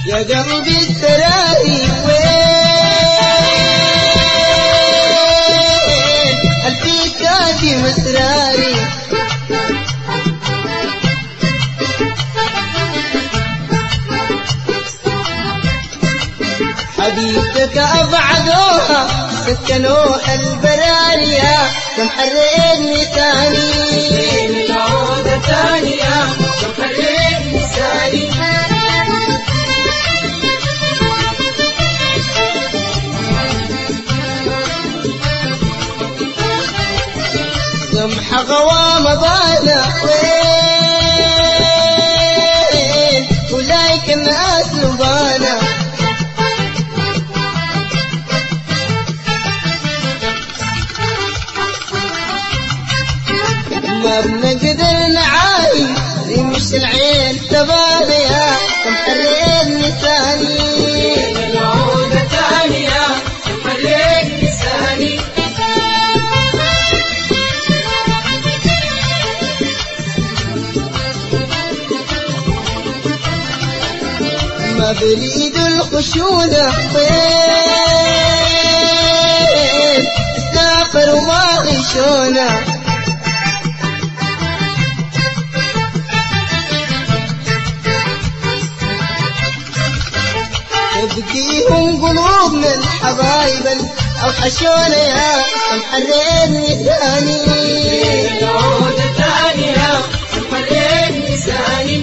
يا قلبي التراهي وين هل في كافي مسراري حبيبتك أبعدوها سكنوها البرارية كم حرقني ثاني العودة ثانية كم حرقني ثاني قمح غوام ضانا وين ولايك الناس لبانا ما بنقدر نعاي رمش العين تباليا كم حرقني ثاني العودة ثانية كم حرقني ثاني ما بريد الخشونة وين استعفر وما غشونا تبقيهم قلوب من حبايب أوحشونا يا كم حرقني ثاني العودة ثانية كم حرقني ثاني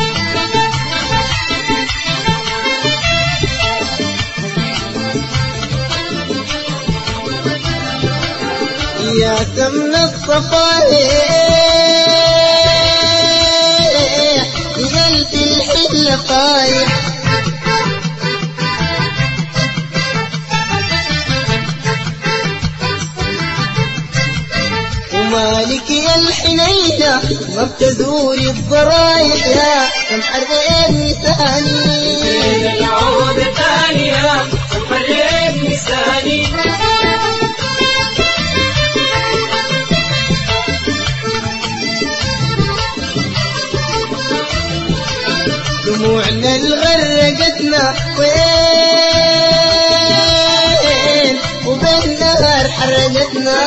يا سمن الصفايح قلت الحل فايح ومالك يا الحنينة ما بتزوري الضرايح يا كم حرقني ثاني العودة ثانية كم حرقني ثاني دموعنا الغرقتنا وين وبالنهار حرقتنا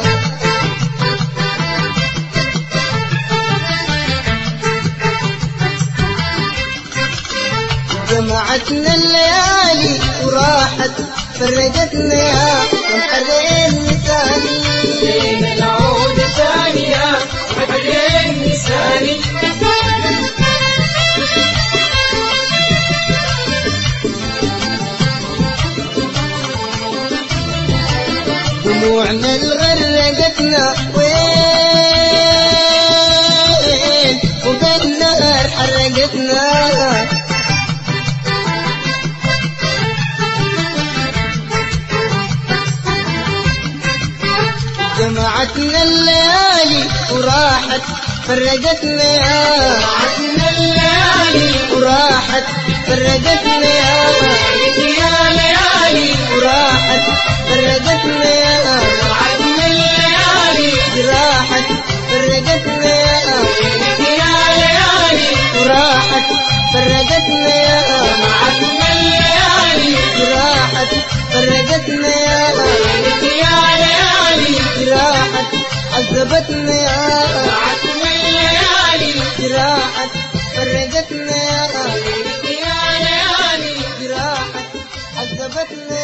جمعتنا الليالي وراحت فرقتنا يا كم حرقني ثاني العودة ثانية كم حرقني ثاني دموعنا الغرقتنا وين وبالنهار حرقتنا جمعتنا الليالي وراحت فرقتنا يا جمعتنا الليالي وراحت فرقتنا يا ليالي وراحت فرقتنا يا جمعتنا الليالي راحت فرقتنا يا ليالي وراحت فرقتنا يا جمعتنا الليالي راحت فرقتنا يا ليالي راحت عذبتنا يا جمعتنا الليالي راحت فرقتنا يا ليالي راحت عذبتنا